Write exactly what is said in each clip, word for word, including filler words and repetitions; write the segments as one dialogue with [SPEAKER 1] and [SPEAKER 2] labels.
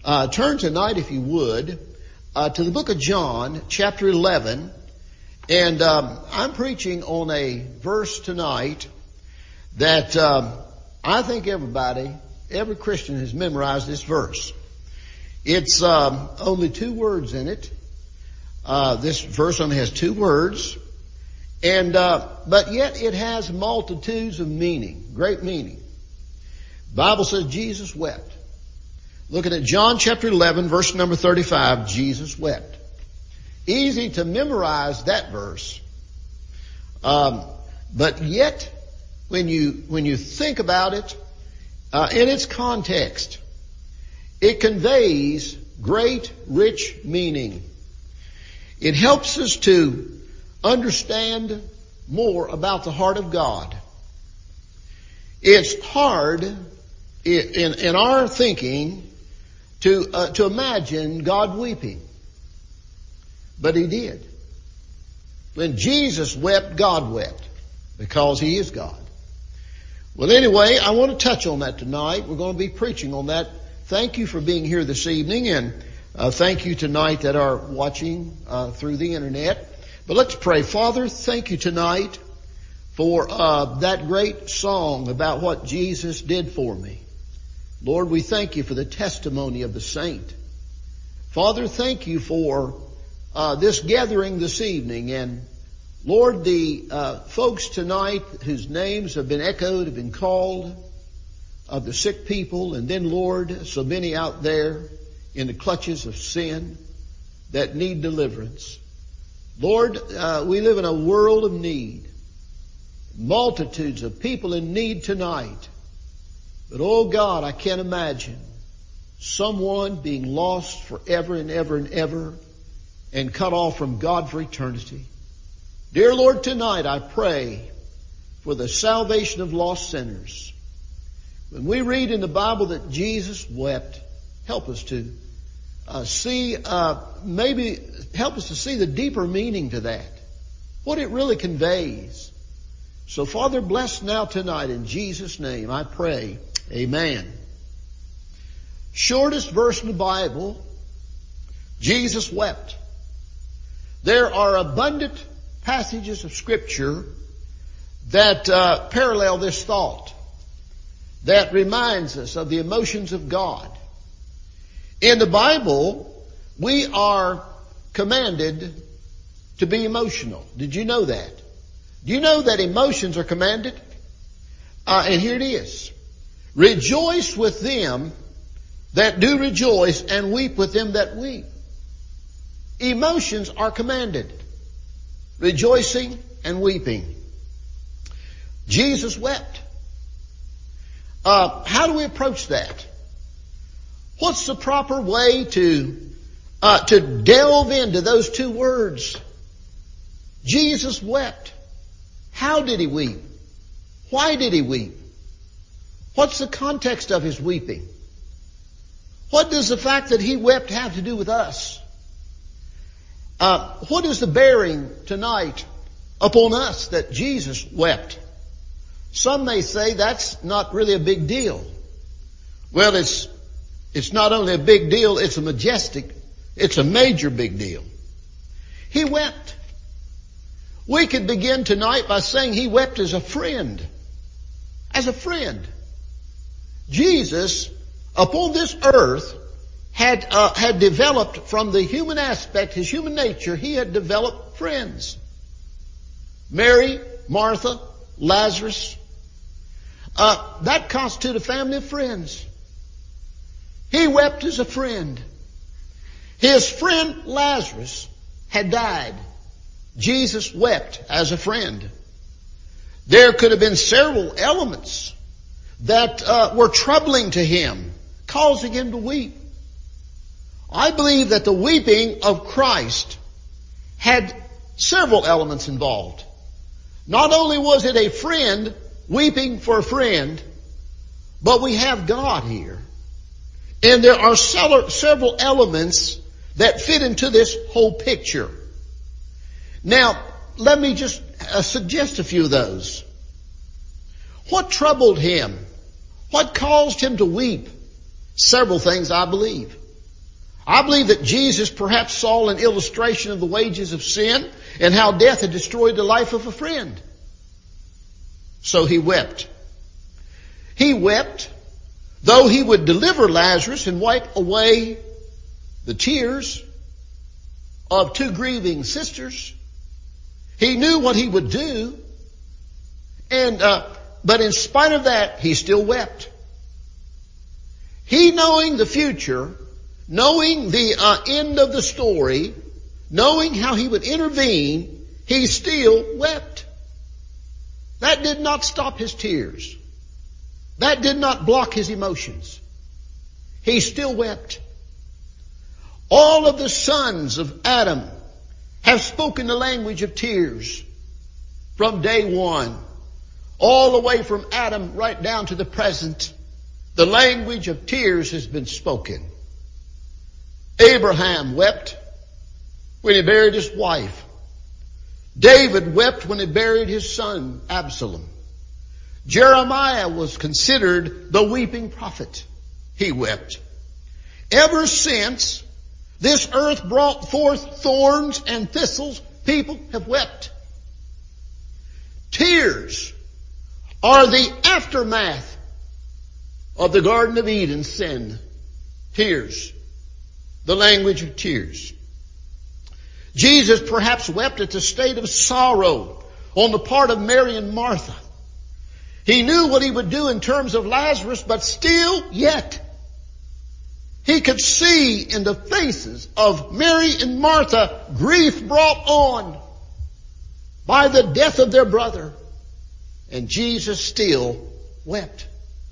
[SPEAKER 1] Uh, turn tonight, if you would, uh, to the book of John, chapter eleven. And um, I'm preaching on a verse tonight that um, I think everybody, every Christian has memorized this verse. It's um, only two words in it. Uh, this verse only has two words. And uh, but yet it has multitudes of meaning, great meaning. The Bible says Jesus wept. Looking at John chapter eleven, verse number thirty-five, Jesus wept. Easy to memorize that verse. Um, but yet, when you when you think about it uh, in its context, it conveys great, rich meaning. It helps us to understand more about the heart of God. It's hard in, in our thinking to uh, to imagine God weeping. But He did. When Jesus wept, God wept, because He is God. Well, anyway, I want to touch on that tonight. We're going to be preaching on that. Thank you for being here this evening, and uh, thank you tonight that are watching uh, through the internet. But let's pray. Father, thank you tonight for uh, that great song about what Jesus did for me. Lord, we thank you for the testimony of the saint. Father, thank you for uh, this gathering this evening. And Lord, the uh, folks tonight whose names have been echoed, have been called, of the sick people. And then, Lord, so many out there in the clutches of sin that need deliverance. Lord, uh, we live in a world of need. Multitudes of people in need tonight. But, oh God, I can't imagine someone being lost forever and ever and ever and cut off from God for eternity. Dear Lord, tonight I pray for the salvation of lost sinners. When we read in the Bible that Jesus wept, help us to uh, see, uh, maybe help us to see the deeper meaning to that, what it really conveys. So, Father, bless now tonight in Jesus' name, I pray. Amen. Shortest verse in the Bible, Jesus wept. There are abundant passages of Scripture that uh, parallel this thought, that reminds us of the emotions of God. In the Bible, we are commanded to be emotional. Did you know that? Do you know that emotions are commanded? Uh, and here it is. Rejoice with them that do rejoice, and weep with them that weep. Emotions are commanded. Rejoicing and weeping. Jesus wept. Uh, how do we approach that? What's the proper way to uh, to delve into those two words? Jesus wept. How did He weep? Why did He weep? What's the context of His weeping? What does the fact that He wept have to do with us? Uh, what is the bearing tonight upon us that Jesus wept? Some may say that's not really a big deal. Well, it's it's not only a big deal, it's a majestic, it's a major big deal. He wept. We could begin tonight by saying He wept as a friend. As a friend. Jesus, upon this earth, had uh, had developed from the human aspect, His human nature, He had developed friends. Mary, Martha, Lazarus. Uh, that constituted a family of friends. He wept as a friend. His friend Lazarus had died. Jesus wept as a friend. There could have been several elements that uh, were troubling to Him, causing Him to weep. I believe that the weeping of Christ had several elements involved. Not only was it a friend weeping for a friend, but we have God here. And there are several elements that fit into this whole picture. Now, let me just uh, suggest a few of those. What troubled Him? What caused Him to weep? Several things, I believe. I believe that Jesus perhaps saw an illustration of the wages of sin and how death had destroyed the life of a friend. So he wept. He wept, though he would deliver Lazarus and wipe away the tears of two grieving sisters. He knew what he would do. And, uh, but in spite of that, he still wept. He, knowing the future, knowing the uh, end of the story, knowing how he would intervene, he still wept. That did not stop his tears. That did not block his emotions. He still wept. All of the sons of Adam have spoken the language of tears from day one, all the way from Adam right down to the present. The language of tears has been spoken. Abraham wept when he buried his wife. David wept when he buried his son Absalom. Jeremiah was considered the weeping prophet. He wept. Ever since this earth brought forth thorns and thistles, people have wept. Tears are the aftermath of the Garden of Eden sin. Tears. The language of tears. Jesus perhaps wept at the state of sorrow on the part of Mary and Martha. He knew what he would do in terms of Lazarus, but still yet he could see in the faces of Mary and Martha grief brought on by the death of their brother. And Jesus still wept.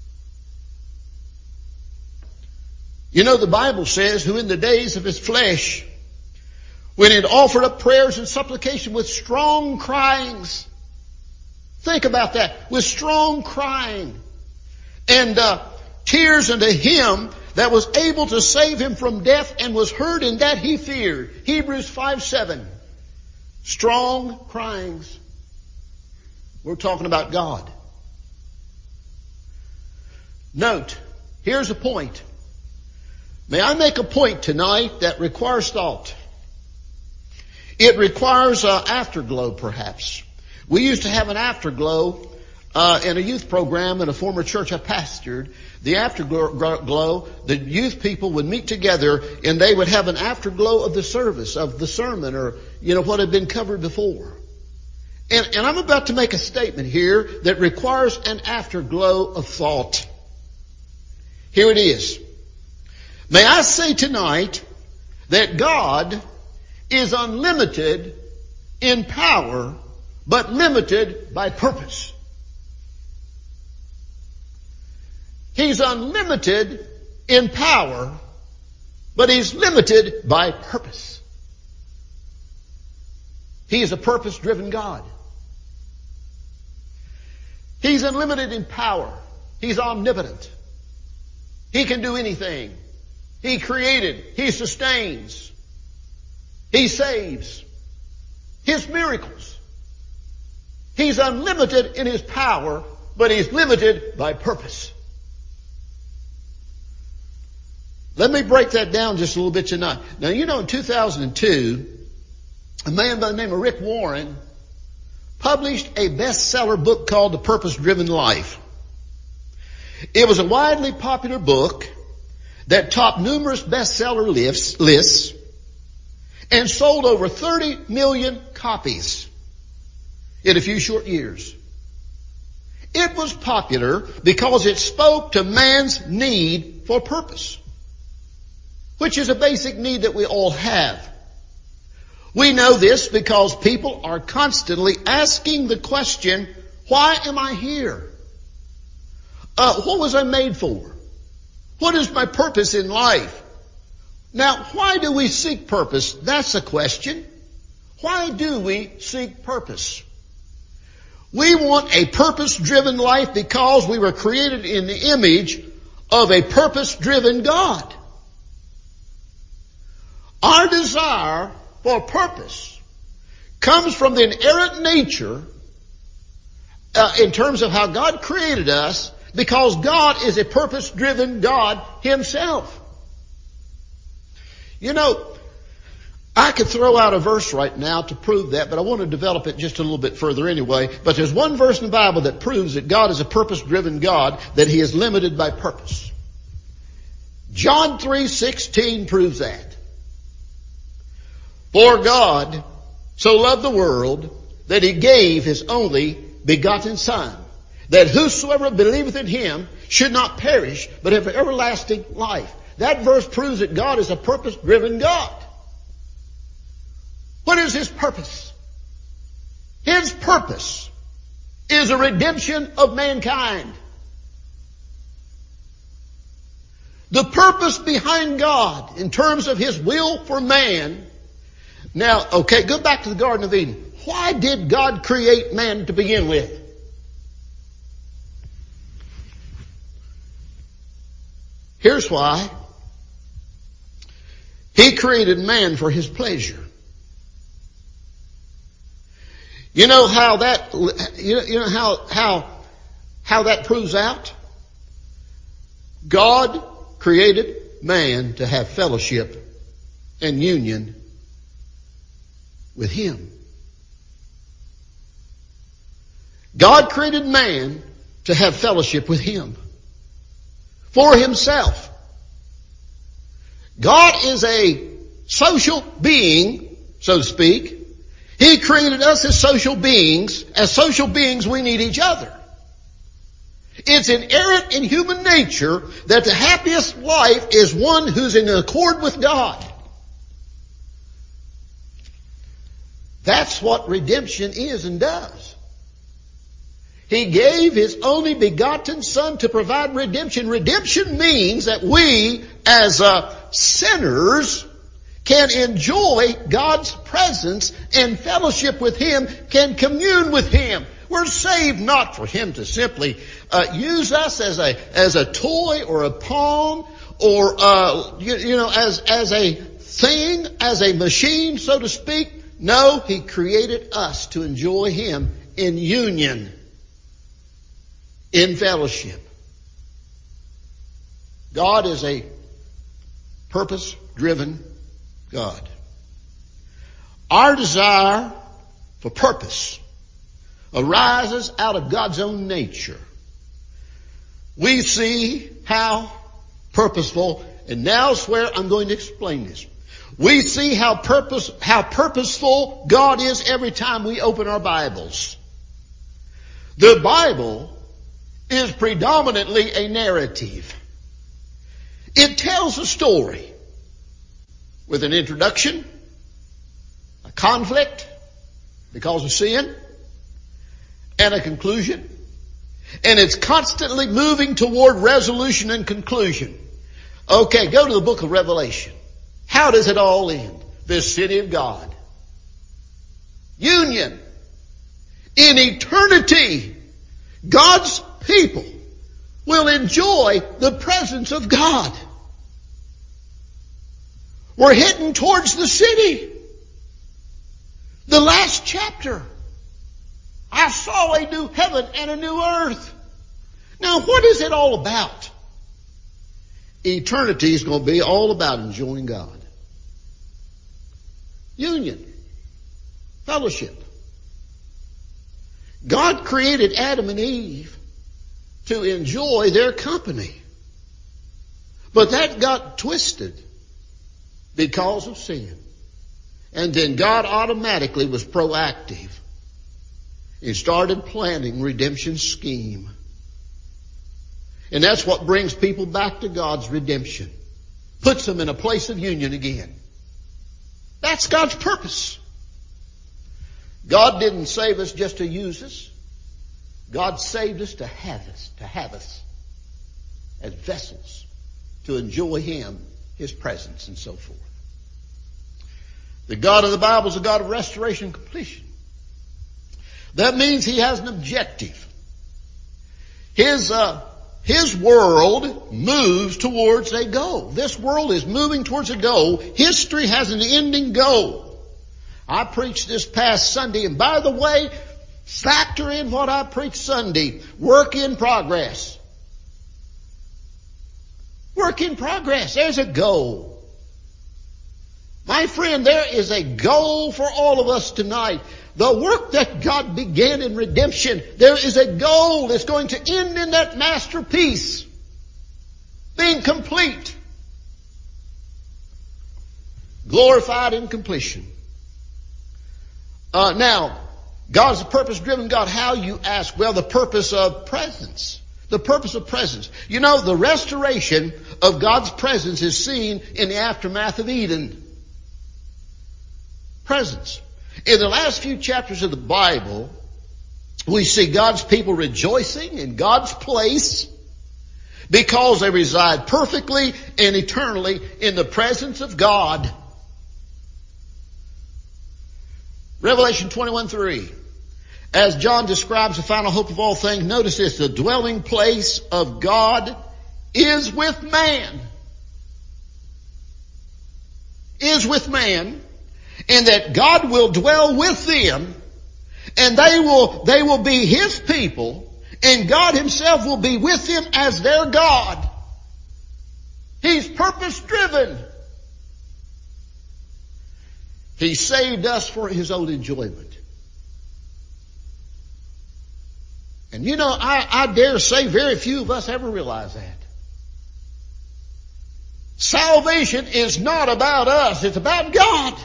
[SPEAKER 1] You know, the Bible says, who in the days of his flesh, when he had offered up prayers and supplication with strong cryings. Think about that. With strong crying. And uh, tears unto him that was able to save him from death, and was heard in that he feared. Hebrews five seven. Strong cryings. We're talking about God. Note, here's a point. May I make a point tonight that requires thought? It requires uh, afterglow, perhaps. We used to have an afterglow uh, in a youth program in a former church I pastored. The afterglow, the youth people would meet together and they would have an afterglow of the service, of the sermon, or, you know, what had been covered before. And, and I'm about to make a statement here that requires an afterglow of thought. Here it is. May I say tonight that God is unlimited in power, but limited by purpose. He's unlimited in power, but he's limited by purpose. He is a purpose-driven God. He's unlimited in power. He's omnipotent. He can do anything. He created. He sustains. He saves. His miracles. He's unlimited in his power, but he's limited by purpose. Let me break that down just a little bit tonight. Now, you know, in two thousand two, a man by the name of Rick Warren published a bestseller book called The Purpose-Driven Life. It was a widely popular book that topped numerous bestseller lists, lists and sold over thirty million copies in a few short years. It was popular because it spoke to man's need for purpose, which is a basic need that we all have. We know this because people are constantly asking the question, why am I here? Uh, what was I made for? What is my purpose in life? Now, why do we seek purpose? That's a question. Why do we seek purpose? We want a purpose-driven life because we were created in the image of a purpose-driven God. Our desire for purpose comes from the inherent nature uh, in terms of how God created us, because God is a purpose-driven God himself. You know, I could throw out a verse right now to prove that, but I want to develop it just a little bit further anyway. But there's one verse in the Bible that proves that God is a purpose-driven God, that He is limited by purpose. John three sixteen proves that. For God so loved the world that He gave His only begotten Son, that whosoever believeth in Him should not perish, but have everlasting life. That verse proves that God is a purpose-driven God. What is His purpose? His purpose is a redemption of mankind. The purpose behind God in terms of His will for man. Now, okay, go back to the Garden of Eden. Why did God create man to begin with? Here's why. He created man for His pleasure. You know how that, you know, you know how, how, how that proves out? God created man to have fellowship and union with Him. God created man to have fellowship with Him for Himself. God is a social being, so to speak. He created us as social beings. As social beings, we need each other. It's inherent in human nature that the happiest life is one who's in accord with God. That's what redemption is and does. He gave His only begotten Son to provide redemption. Redemption means that we, as uh, sinners, can enjoy God's presence and fellowship with Him, can commune with Him. We're saved not for Him to simply uh, use us as a as a toy or a pawn or uh, you, you know as as a thing, as a machine, so to speak. No, He created us to enjoy Him in union, in fellowship. God is a purpose-driven God. Our desire for purpose arises out of God's own nature. We see how purposeful, and now is where I'm going to explain this. We see how purpose, how purposeful God is every time we open our Bibles. The Bible is predominantly a narrative. It tells a story with an introduction, a conflict because of sin, and a conclusion. And it's constantly moving toward resolution and conclusion. Okay, go to the book of Revelation. How does it all end? This city of God. Union. In eternity, God's people will enjoy the presence of God. We're heading towards the city. The last chapter. I saw a new heaven and a new earth. Now, what is it all about? Eternity is going to be all about enjoying God. Union. Fellowship. God created Adam and Eve to enjoy their company. But that got twisted because of sin. And then God automatically was proactive. He started planning redemption scheme. And that's what brings people back to God's redemption. Puts them in a place of union again. That's God's purpose. God didn't save us just to use us. God saved us to have us, to have us as vessels to enjoy Him, His presence, and so forth. The God of the Bible is a God of restoration and completion. That means He has an objective. His, uh, His world moves towards a goal. This world is moving towards a goal. History has an ending goal. I preached this past Sunday, and by the way, factor in what I preached Sunday. Work in progress. Work in progress. There's a goal. My friend, there is a goal for all of us tonight. The work that God began in redemption, there is a goal that's going to end in that masterpiece being complete, glorified in completion. Uh, now, God's a purpose-driven God. How, you ask? Well, the purpose of presence. The purpose of presence. You know, the restoration of God's presence is seen in the aftermath of Eden. Presence. In the last few chapters of the Bible, we see God's people rejoicing in God's place because they reside perfectly and eternally in the presence of God. Revelation twenty-one three. As John describes the final hope of all things, notice this: the dwelling place of God is with man. Is with man. And that God will dwell with them, and they will, they will be His people, and God Himself will be with them as their God. He's purpose driven. He saved us for His own enjoyment. And you know, I, I dare say very few of us ever realize that. Salvation is not about us, it's about God.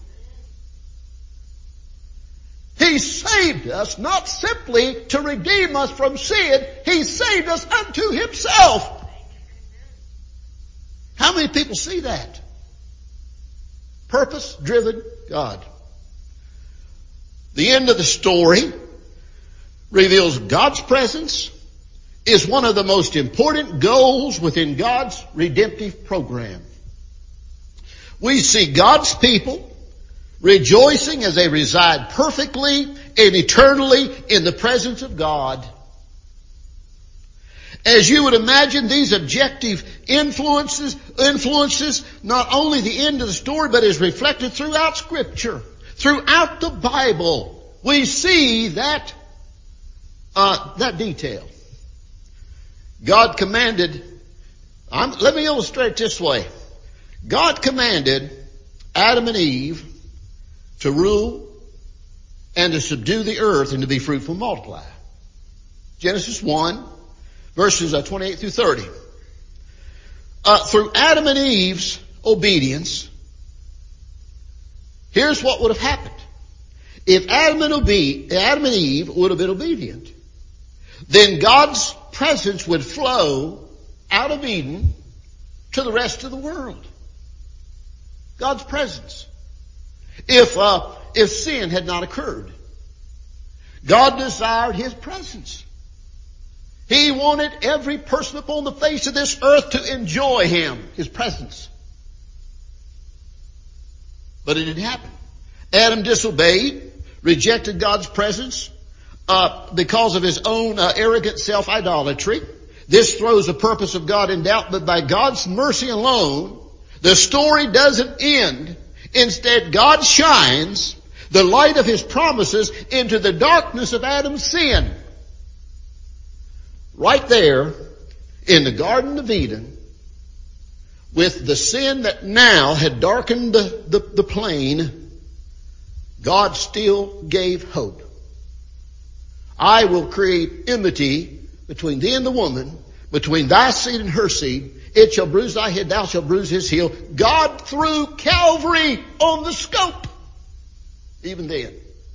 [SPEAKER 1] He saved us not simply to redeem us from sin. He saved us unto Himself. How many people see that? Purpose-driven God. The end of the story reveals God's presence is one of the most important goals within God's redemptive program. We see God's people rejoicing as they reside perfectly and eternally in the presence of God. As you would imagine, these objective influences, influences not only the end of the story, but is reflected throughout Scripture. Throughout the Bible, we see that, uh, that detail. God commanded, I'm, let me illustrate it this way. God commanded Adam and Eve to rule and to subdue the earth and to be fruitful and multiply. Genesis one, verses twenty-eight through thirty. Uh, through Adam and Eve's obedience, here's what would have happened. If Adam and, obe- Adam and Eve would have been obedient, then God's presence would flow out of Eden to the rest of the world. God's presence. If, uh, if sin had not occurred, God desired His presence. He wanted every person upon the face of this earth to enjoy Him, His presence. But it didn't happen. Adam disobeyed, rejected God's presence, uh, because of his own uh, arrogant self-idolatry. This throws the purpose of God in doubt, but by God's mercy alone, the story doesn't end. Instead, God shines the light of His promises into the darkness of Adam's sin. Right there in the Garden of Eden, with the sin that now had darkened the, the, the plain, God still gave hope. I will create enmity between thee and the woman, between thy seed and her seed. It shall bruise thy head, thou shalt bruise his heel. God threw Calvary on the scope. Even then.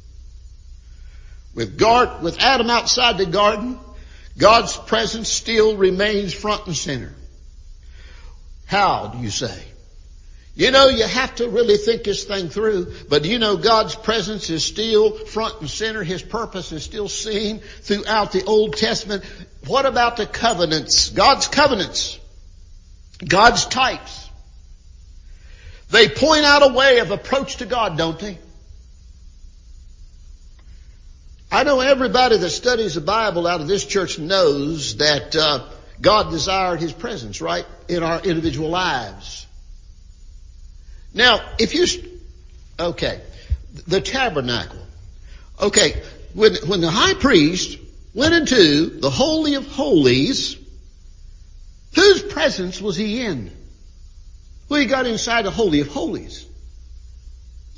[SPEAKER 1] With, guard, with Adam outside the garden, God's presence still remains front and center. How, do you say? You know, you have to really think this thing through. But you know, God's presence is still front and center. His purpose is still seen throughout the Old Testament. What about the covenants? God's covenants. God's types. They point out a way of approach to God, don't they? I know everybody that studies the Bible out of this church knows that uh, God desired His presence, right, in our individual lives. Now, if you, okay, the tabernacle. Okay, when, when the high priest went into the Holy of Holies, whose presence was he in? Well, he got inside the Holy of Holies.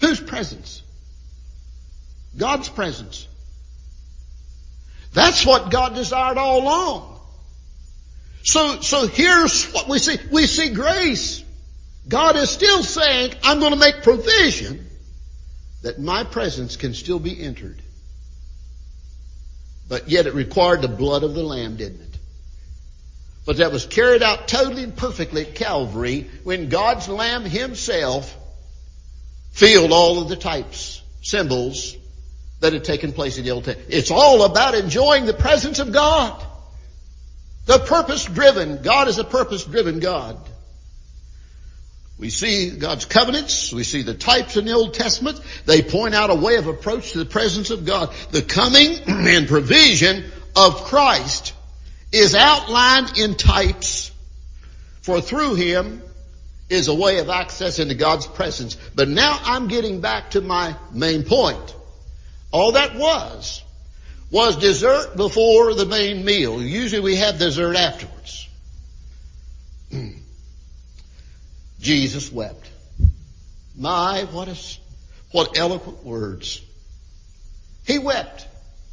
[SPEAKER 1] Whose presence? God's presence. That's what God desired all along. So, so here's what we see. We see grace. God is still saying, I'm going to make provision that my presence can still be entered. But yet it required the blood of the Lamb, didn't it? But that was carried out totally and perfectly at Calvary when God's Lamb Himself filled all of the types, symbols that had taken place in the Old Testament. It's all about enjoying the presence of God. The purpose-driven. God is a purpose-driven God. We see God's covenants. We see the types in the Old Testament. They point out a way of approach to the presence of God. The coming and provision of Christ is outlined in types. For through Him is a way of access into God's presence. But now I'm getting back to my main point. All that was, was dessert before the main meal. Usually we have dessert afterwards. Jesus wept. My, what a, what eloquent words. He wept.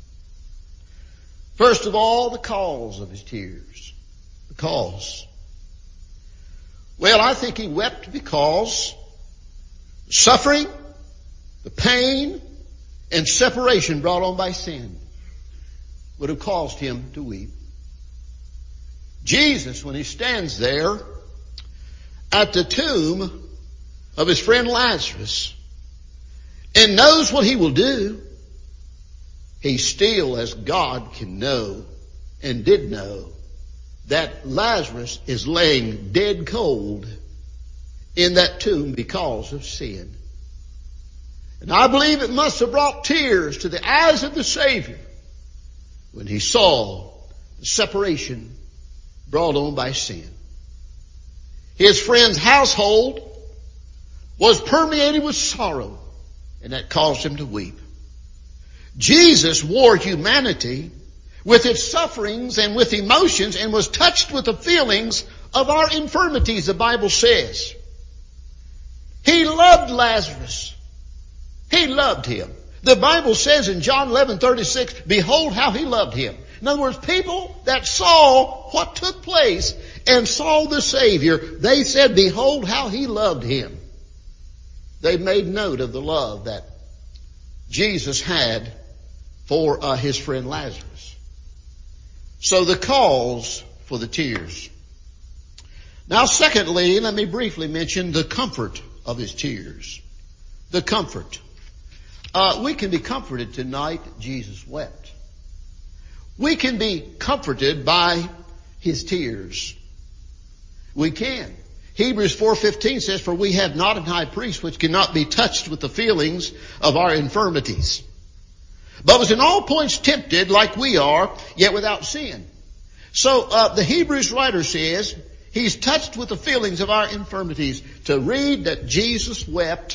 [SPEAKER 1] First of all, the cause of His tears. The cause. Well, I think He wept because suffering, the pain, and separation brought on by sin would have caused Him to weep. Jesus, when He stands there at the tomb of His friend Lazarus and knows what He will do, He still, as God can know and did know, that Lazarus is laying dead cold in that tomb because of sin. And I believe it must have brought tears to the eyes of the Savior when He saw the separation brought on by sin. His friend's household was permeated with sorrow, and that caused Him to weep. Jesus wore humanity with its sufferings and with emotions and was touched with the feelings of our infirmities, the Bible says. He loved Lazarus. He loved him. The Bible says in John eleven thirty-six, behold how He loved him. In other words, people that saw what took place and saw the Savior, they said, behold how He loved him. They made note of the love that Jesus had for uh, His friend Lazarus. So the cause for the tears. Now secondly, let me briefly mention the comfort of His tears. The comfort. Uh, we can be comforted tonight. Jesus wept. We can be comforted by His tears. We can. Hebrews four fifteen says, for we have not an high priest which cannot be touched with the feelings of our infirmities, but was in all points tempted like we are, yet without sin. So uh, the Hebrews writer says, He's touched with the feelings of our infirmities. To read that Jesus wept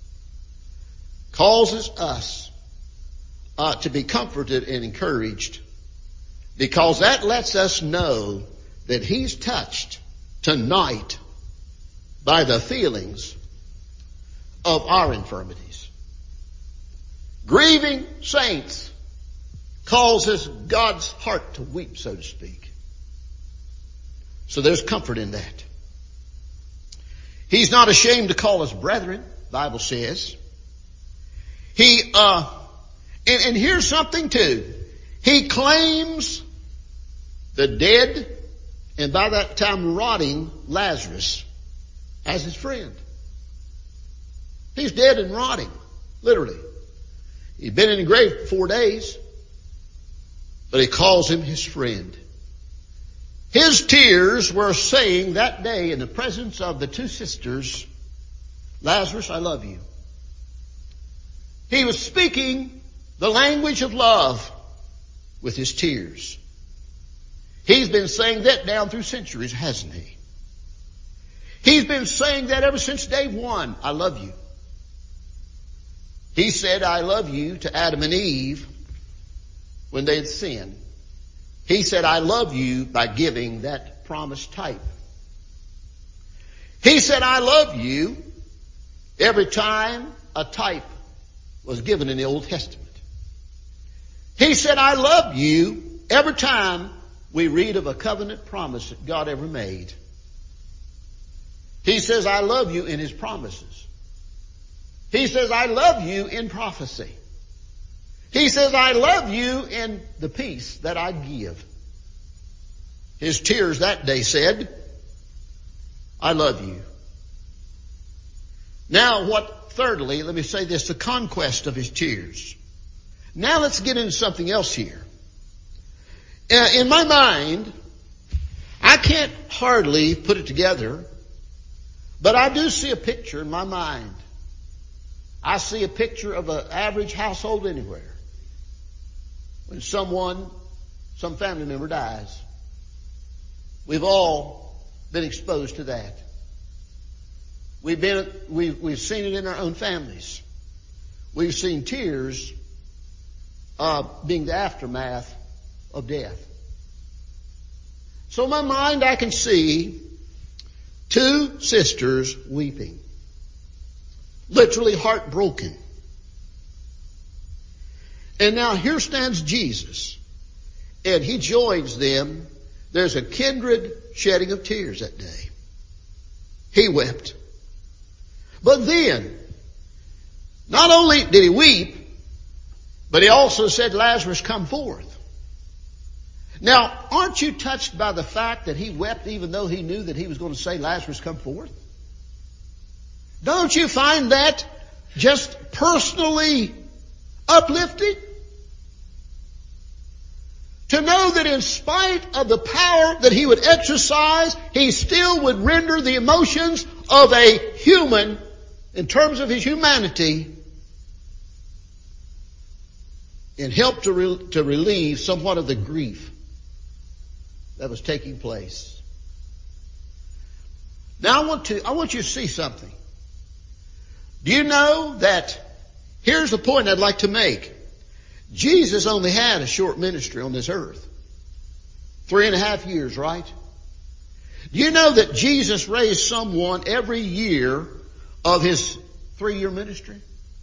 [SPEAKER 1] causes us uh, to be comforted and encouraged, because that lets us know that He's touched tonight by the feelings of our infirmities. Grieving saints causes God's heart to weep, so to speak. So there's comfort in that. He's not ashamed to call us brethren, the Bible says. He, uh, and, and here's something too. He claims the dead, and by that time rotting, Lazarus as His friend. He's dead and rotting, literally. He'd been in the grave for four days, but He calls him His friend. His tears were saying that day in the presence of the two sisters, Lazarus, I love you. He was speaking the language of love with his tears. He's been saying that down through centuries, hasn't he? He's been saying that ever since day one. I love you. He said, I love you to Adam and Eve when they had sinned. He said, I love you by giving that promised type. He said, I love you every time a type was given in the Old Testament. He said, I love you every time we read of a covenant promise that God ever made. He says, I love you in His promises. He says, I love you in prophecy. He says, I love you in the peace that I give. His tears that day said, I love you. Now what, thirdly, let me say this, the conquest of His tears. Now let's get into something else here. Uh, in my mind, I can't hardly put it together, but I do see a picture in my mind. I see a picture of an average household anywhere. When someone, some family member dies. We've all been exposed to that. We've been, we've, we've seen it in our own families. We've seen tears uh, being the aftermath of death. So in my mind I can see two sisters weeping. Literally heartbroken. And now here stands Jesus. And He joins them. There's a kindred shedding of tears that day. He wept. But then, not only did He weep, but He also said, Lazarus, come forth. Now, aren't you touched by the fact that He wept even though He knew that He was going to say, Lazarus, come forth? Don't you find that just personally uplifting? To know that in spite of the power that He would exercise, He still would render the emotions of a human, in terms of His humanity, and help to, re- to relieve somewhat of the grief that was taking place. Now I want to, I want you to see something. Do you know that, here's the point I'd like to make. Jesus only had a short ministry on this earth. Three and a half years, right? Do you know that Jesus raised someone every year of His three-year ministry?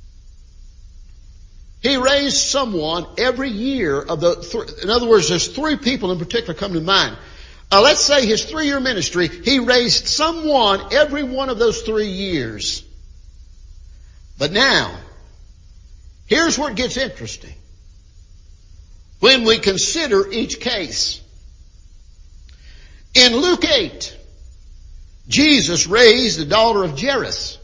[SPEAKER 1] He raised someone every year of the, th- in other words, there's three people in particular come to mind. Uh, let's say His three-year ministry, He raised someone every one of those three years. But now, here's where it gets interesting. When we consider each case. In Luke eight, Jesus raised the daughter of Jairus.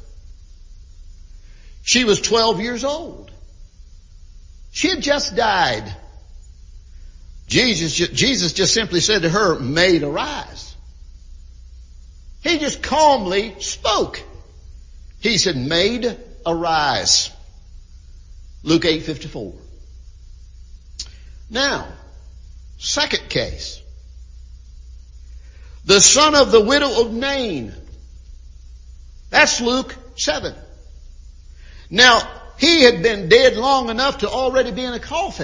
[SPEAKER 1] She was twelve years old. She had just died. Jesus, Jesus just simply said to her, Maid, arise. He just calmly spoke. He said, Maid, arise. Luke eight fifty-four. Now, second case. The son of the widow of Nain. That's Luke seven. Now, he had been dead long enough to already be in a coffin.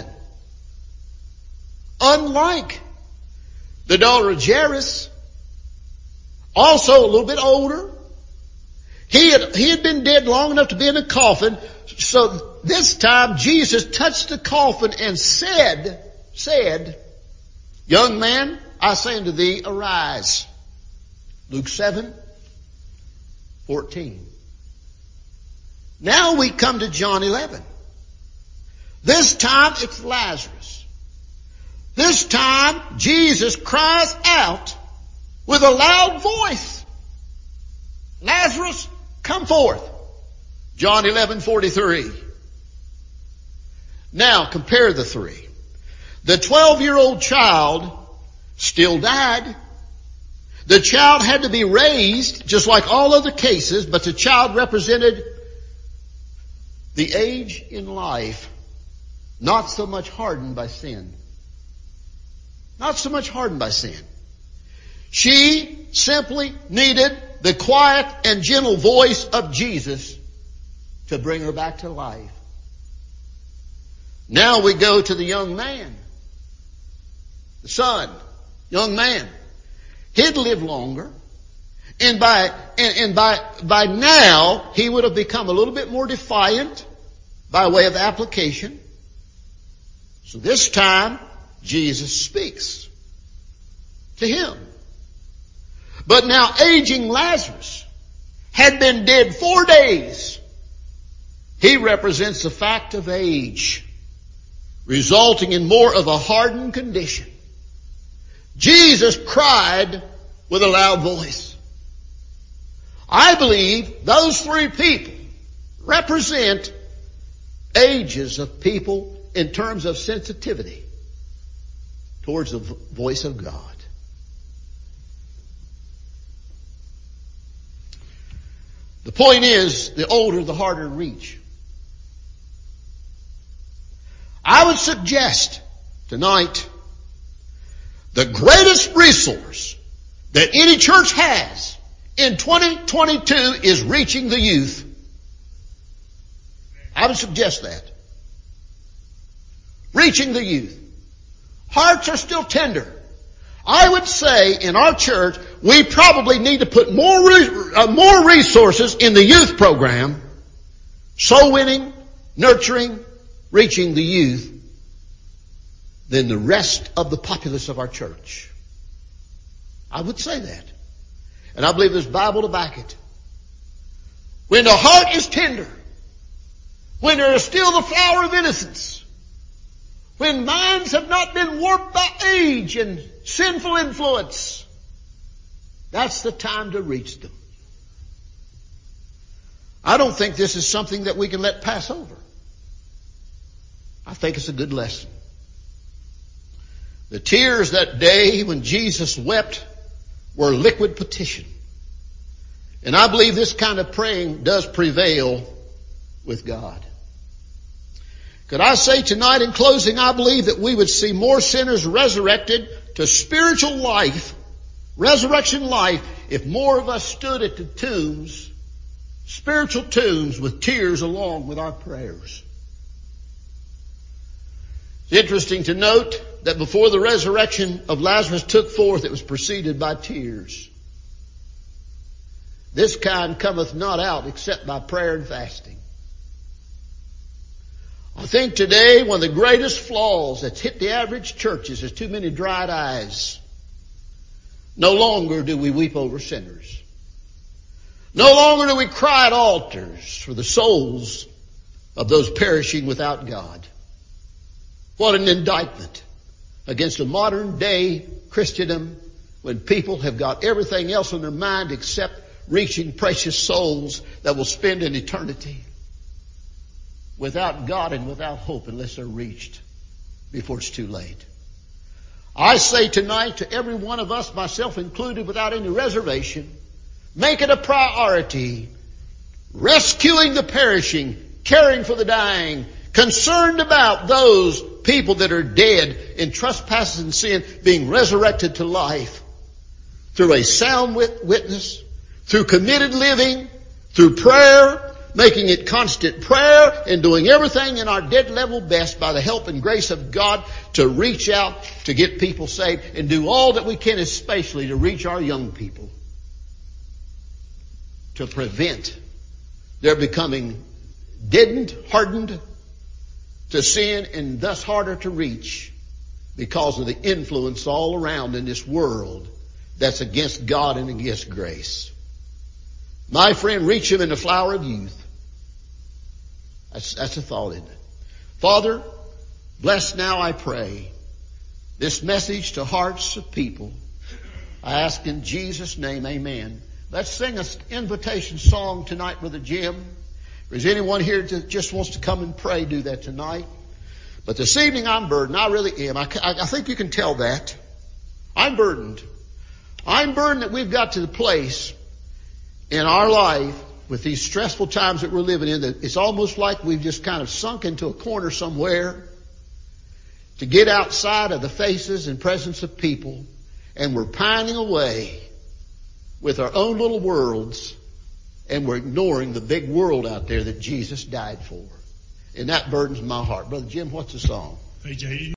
[SPEAKER 1] Unlike the daughter of Jairus, also a little bit older. He had, he had been dead long enough to be in a coffin. So this time Jesus touched the coffin and said, said, Young man, I say unto thee, arise. Luke seven fourteen. Now we come to John eleven. This time it's Lazarus. This time Jesus cries out with a loud voice, Lazarus, come forth. John eleven forty-three. Now compare the three. The twelve-year-old child still died. The child had to be raised just like all other cases, but the child represented the age in life not so much hardened by sin. Not so much hardened by sin. She simply needed the quiet and gentle voice of Jesus to bring her back to life. Now we go to the young man. The son, young man. He'd lived longer. And by, and, and by, by now, he would have become a little bit more defiant by way of application. So this time, Jesus speaks to him. But now aging Lazarus had been dead four days. He represents the fact of age, resulting in more of a hardened condition. Jesus cried with a loud voice. I believe those three people represent ages of people in terms of sensitivity towards the voice of God. The point is, the older, the harder to reach. I would suggest tonight the greatest resource that any church has in twenty twenty-two is reaching the youth. I would suggest that. Reaching the youth. Hearts are still tender. I would say in our church, we probably need to put more, uh, more resources in the youth program, soul winning, nurturing, reaching the youth, than the rest of the populace of our church. I would say that. And I believe there's Bible to back it. When the heart is tender, when there is still the flower of innocence, when minds have not been warped by age and sinful influence, that's the time to reach them. I don't think this is something that we can let pass over. I think it's a good lesson. The tears that day when Jesus wept were liquid petition. And I believe this kind of praying does prevail with God. Could I say tonight in closing, I believe that we would see more sinners resurrected to spiritual life, resurrection life, if more of us stood at the tombs, spiritual tombs, with tears along with our prayers. It's interesting to note that before the resurrection of Lazarus took forth, it was preceded by tears. This kind cometh not out except by prayer and fasting. I think today one of the greatest flaws that's hit the average churches is too many dried eyes. No longer do we weep over sinners. No longer do we cry at altars for the souls of those perishing without God. What an indictment against a modern day Christendom when people have got everything else on their mind except reaching precious souls that will spend an eternity without God and without hope unless they're reached before it's too late. I say tonight to every one of us, myself included, without any reservation, make it a priority, rescuing the perishing, caring for the dying, concerned about those people that are dead in trespasses and sin being resurrected to life through a sound witness, through committed living, through prayer, making it constant prayer, and doing everything in our dead level best by the help and grace of God to reach out to get people saved, and do all that we can, especially to reach our young people, to prevent their becoming deadened, hardened to sin, and thus harder to reach because of the influence all around in this world that's against God and against grace. My friend, reach him in the flower of youth. That's, that's a thought, isn't it? Father, bless now, I pray, this message to hearts of people. I ask in Jesus' name, amen. Let's sing an invitation song tonight, Brother Jim. If there's anyone here that just wants to come and pray, do that tonight. But this evening I'm burdened. I really am. I, I think you can tell that. I'm burdened. I'm burdened that we've got to the place in our life with these stressful times that we're living in that it's almost like we've just kind of sunk into a corner somewhere to get outside of the faces and presence of people, and we're pining away with our own little worlds, and we're ignoring the big world out there that Jesus died for. And that burdens my heart. Brother Jim, what's the song?
[SPEAKER 2] Hey, J.